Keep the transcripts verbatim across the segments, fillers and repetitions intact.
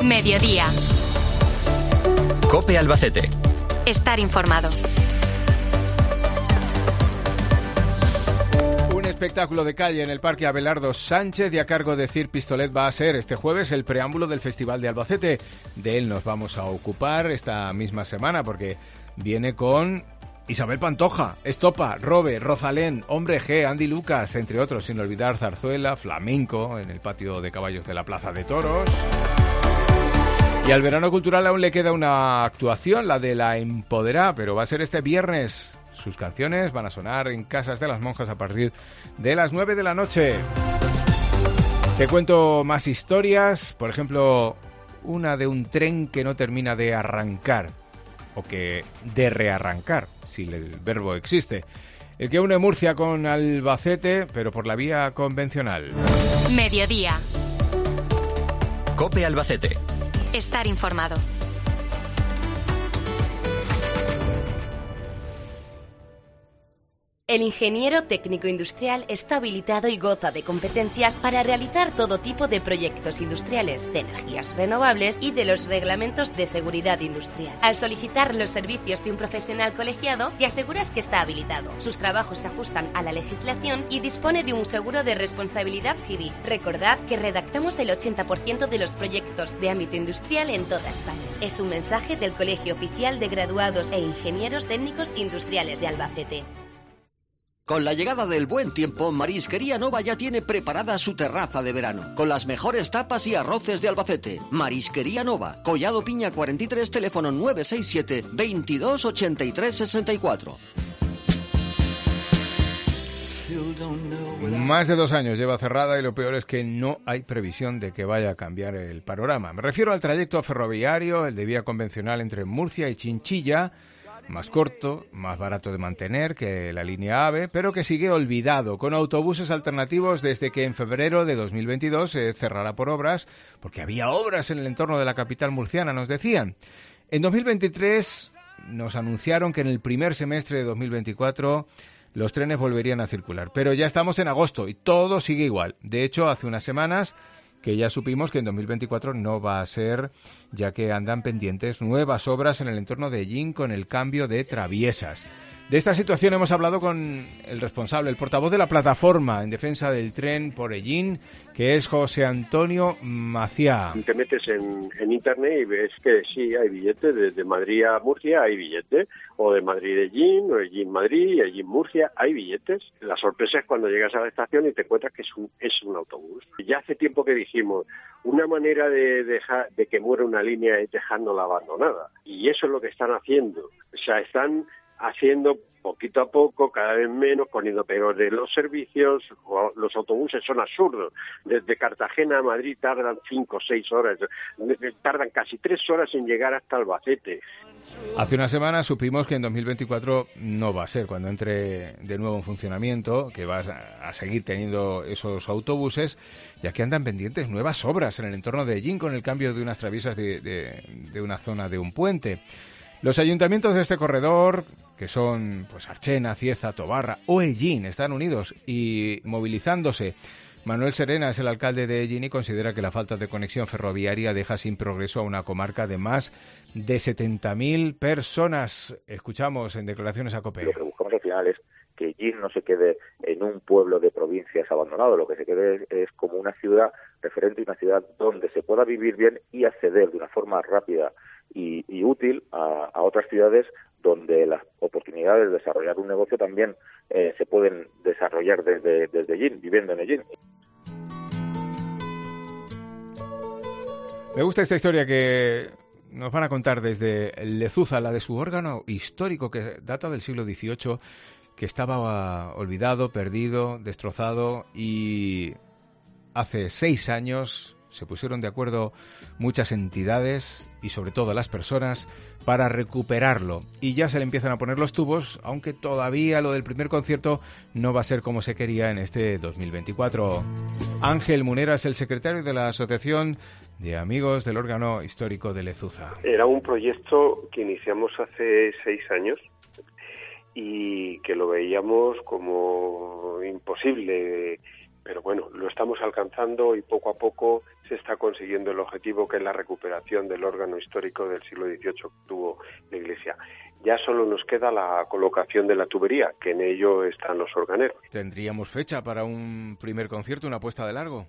Mediodía. COPE Albacete. Estar informado. Un espectáculo de calle en el Parque Abelardo Sánchez y a cargo de Cir Pistolet va a ser este jueves el preámbulo del Festival de Albacete. De él nos vamos a ocupar esta misma semana porque viene con Isabel Pantoja, Estopa, Robe, Rosalén, Hombre G, Andy Lucas, entre otros, sin olvidar zarzuela, flamenco en el patio de caballos de la Plaza de Toros. Y al verano cultural aún le queda una actuación, la de La Empoderá, pero va a ser este viernes. Sus canciones van a sonar en Casas de las Monjas a partir de las nueve de la noche. Te cuento más historias, por ejemplo, una de un tren que no termina de arrancar, o que de rearrancar, si el verbo existe. El que une Murcia con Albacete, pero por la vía convencional. Mediodía. COPE Albacete. Estar informado. El ingeniero técnico industrial está habilitado y goza de competencias para realizar todo tipo de proyectos industriales, de energías renovables y de los reglamentos de seguridad industrial. Al solicitar los servicios de un profesional colegiado, te aseguras que está habilitado. Sus trabajos se ajustan a la legislación y dispone de un seguro de responsabilidad civil. Recordad que redactamos el ochenta por ciento de los proyectos de ámbito industrial en toda España. Es un mensaje del Colegio Oficial de Graduados e Ingenieros Técnicos Industriales de Albacete. Con la llegada del buen tiempo, Marisquería Nova ya tiene preparada su terraza de verano, con las mejores tapas y arroces de Albacete. Marisquería Nova, Collado Piña cuarenta y tres, teléfono nueve seis siete, veintidós ochenta y tres sesenta y cuatro. Más de dos años lleva cerrada y lo peor es que no hay previsión de que vaya a cambiar el panorama. Me refiero al trayecto ferroviario, el de vía convencional entre Murcia y Chinchilla, más corto, más barato de mantener que la línea AVE, pero que sigue olvidado, con autobuses alternativos desde que en febrero de dos mil veintidós se cerrará por obras, porque había obras en el entorno de la capital murciana, nos decían. En dos mil veintitrés nos anunciaron que en el primer semestre de dos mil veinticuatro los trenes volverían a circular, pero ya estamos en agosto y todo sigue igual. De hecho, hace unas semanas que ya supimos que en dos mil veinticuatro no va a ser, ya que andan pendientes nuevas obras en el entorno de Ellín con el cambio de traviesas. De esta situación hemos hablado con el responsable, el portavoz de la plataforma en defensa del tren por Ellín, que es José Antonio Maciá. Te metes en, en internet y ves que sí, hay billetes, desde Madrid a Murcia hay billetes, o de Madrid a Ellín, o Ellín Madrid, y Ellín Murcia, hay billetes. La sorpresa es cuando llegas a la estación y te encuentras que es un, es un autobús. Ya hace tiempo que dijimos, una manera de dejar de que muera una línea es dejándola abandonada, y eso es lo que están haciendo. O sea, están haciendo poquito a poco, cada vez menos, poniendo peor de los servicios. Los autobuses son absurdos. Desde Cartagena a Madrid tardan cinco o seis horas, tardan casi tres horas en llegar hasta Albacete. Hace una semana supimos que en dos mil veinticuatro no va a ser, cuando entre de nuevo en funcionamiento, que vas a seguir teniendo esos autobuses, ya que andan pendientes nuevas obras en el entorno de Ellín con el cambio de unas traviesas de, de, de una zona de un puente. Los ayuntamientos de este corredor, que son pues Archena, Cieza, Tobarra o Ellín, están unidos y movilizándose. Manuel Serena es el alcalde de Ellín y considera que la falta de conexión ferroviaria deja sin progreso a una comarca de más de setenta mil personas. Escuchamos en declaraciones a COPE. Lo que buscamos al final es que Ellín no se quede en un pueblo de provincias abandonado, lo que se quede es, es como una ciudad referente y una ciudad donde se pueda vivir bien y acceder de una forma rápida y, y útil a, a otras ciudades donde las oportunidades de desarrollar un negocio también eh, se pueden desarrollar desde, desde Ellín, viviendo en Ellín. Me gusta esta historia que nos van a contar desde Lezuza, la de su órgano histórico que data del siglo dieciocho, que estaba olvidado, perdido, destrozado, y hace seis años se pusieron de acuerdo muchas entidades y sobre todo las personas para recuperarlo. Y ya se le empiezan a poner los tubos, aunque todavía lo del primer concierto no va a ser como se quería en este dos mil veinticuatro. Ángel Munera es el secretario de la Asociación de Amigos del Órgano Histórico de Lezuza. Era un proyecto que iniciamos hace seis años y que lo veíamos como imposible pero bueno, lo estamos alcanzando y poco a poco se está consiguiendo el objetivo, que es la recuperación del órgano histórico del siglo dieciocho que tuvo la Iglesia. Ya solo nos queda la colocación de la tubería, que en ello están los organeros. ¿Tendríamos fecha para un primer concierto, una puesta de largo?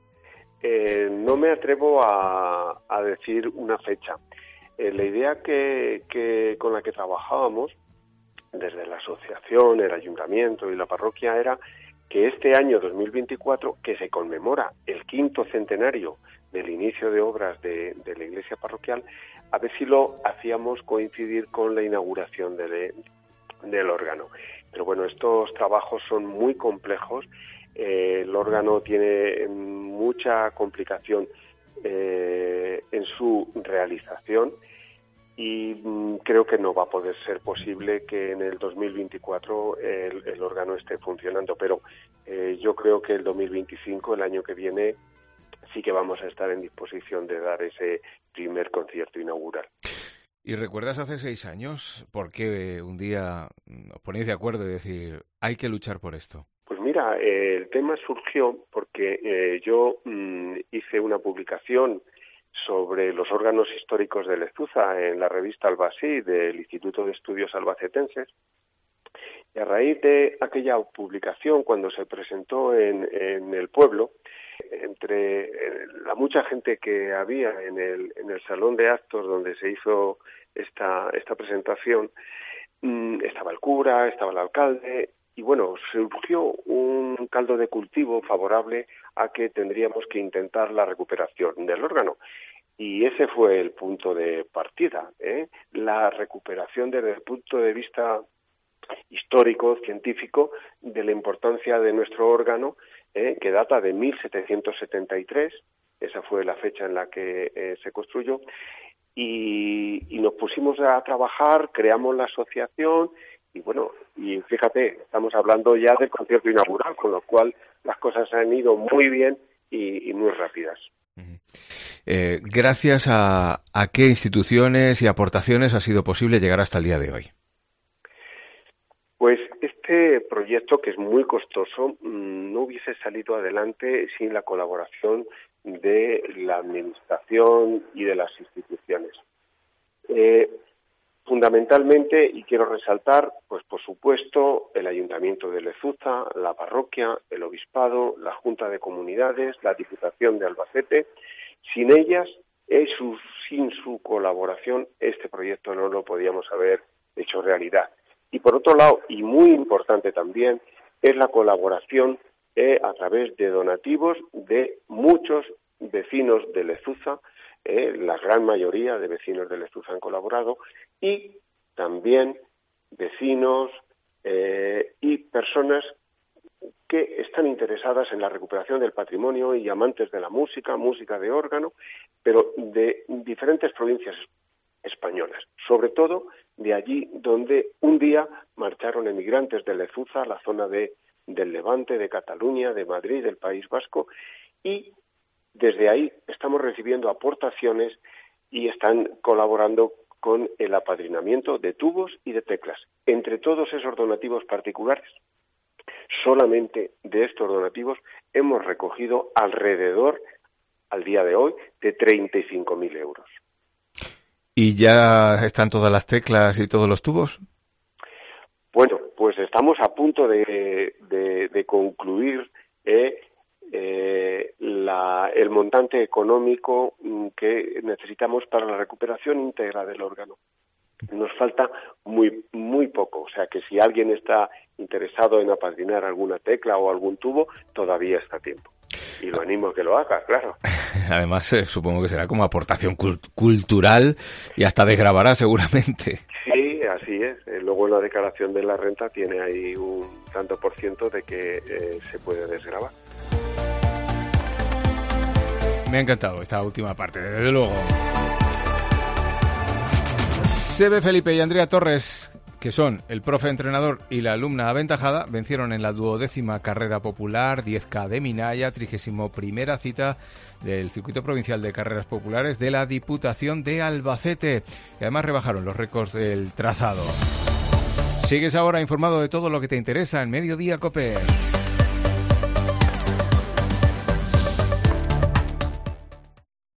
Eh, no me atrevo a, a decir una fecha. Eh, la idea que, que con la que trabajábamos desde la asociación, el ayuntamiento y la parroquia era que este año dos mil veinticuatro, que se conmemora el quinto centenario del inicio de obras de, de la iglesia parroquial, a ver si lo hacíamos coincidir con la inauguración de, del órgano. Pero bueno, estos trabajos son muy complejos, eh, el órgano tiene mucha complicación eh, en su realización, y mm, creo que no va a poder ser posible que en el dos mil veinticuatro el, el órgano esté funcionando, pero eh, yo creo que el dos mil veinticinco, el año que viene, sí que vamos a estar en disposición de dar ese primer concierto inaugural. ¿Y recuerdas hace seis años por qué un día os ponéis de acuerdo y decir, hay que luchar por esto? Pues mira, eh, el tema surgió porque eh, yo mm, hice una publicación sobre los órganos históricos de Lezuza en la revista Albasí del Instituto de Estudios Albacetenses, y a raíz de aquella publicación, cuando se presentó en, en el pueblo, entre la mucha gente que había en el, en el salón de actos donde se hizo esta, esta presentación, mmm, estaba el cura, estaba el alcalde, y bueno, surgió un caldo de cultivo favorable a que tendríamos que intentar la recuperación del órgano. Y ese fue el punto de partida, ¿eh? La recuperación desde el punto de vista histórico, científico, de la importancia de nuestro órgano, ¿eh? Que data de mil setecientos setenta y tres, esa fue la fecha en la que eh, se construyó, y, y nos pusimos a trabajar, creamos la asociación, y bueno, y fíjate, estamos hablando ya del concierto inaugural, con lo cual las cosas han ido muy bien y, y muy rápidas. Uh-huh. Eh, gracias a, a qué instituciones y aportaciones ha sido posible llegar hasta el día de hoy. Pues este proyecto, que es muy costoso, no hubiese salido adelante sin la colaboración de la administración y de las instituciones. Eh, fundamentalmente, y quiero resaltar, pues por supuesto, el Ayuntamiento de Lezuza, la parroquia, el Obispado, la Junta de Comunidades, la Diputación de Albacete. Sin ellas, es su, sin su colaboración, este proyecto no lo podíamos haber hecho realidad. Y por otro lado, y muy importante también, es la colaboración eh, a través de donativos de muchos vecinos de Lezuza, eh, la gran mayoría de vecinos de Lezuza han colaborado, y también vecinos eh, y personas que están interesadas en la recuperación del patrimonio y amantes de la música, música de órgano, pero de diferentes provincias españolas, sobre todo de allí donde un día marcharon emigrantes de Lezuza, la zona de, del Levante, de Cataluña, de Madrid, del País Vasco, y desde ahí estamos recibiendo aportaciones y están colaborando con el apadrinamiento de tubos y de teclas. Entre todos esos donativos particulares, solamente de estos donativos hemos recogido alrededor, al día de hoy, de treinta y cinco mil euros. ¿Y ya están todas las teclas y todos los tubos? Bueno, pues estamos a punto de, de, de concluir eh, eh, la, el montante económico que necesitamos para la recuperación íntegra del órgano. Nos falta muy muy poco, o sea que si alguien está interesado en apadrinar alguna tecla o algún tubo, todavía está a tiempo. Y lo animo a que lo haga, claro. Además, eh, supongo que será como aportación cult- cultural y hasta desgravará seguramente. Sí, así es. Eh, luego en la declaración de la renta tiene ahí un tanto por ciento de que eh, se puede desgravar. Me ha encantado esta última parte, desde luego. Sebe Felipe y Andrea Torres, que son el profe entrenador y la alumna aventajada, vencieron en la duodécima carrera popular diez K de Minaya, trigésimo primera cita del Circuito Provincial de Carreras Populares de la Diputación de Albacete, y además rebajaron los récords del trazado. Sigues ahora informado de todo lo que te interesa en Mediodía COPE.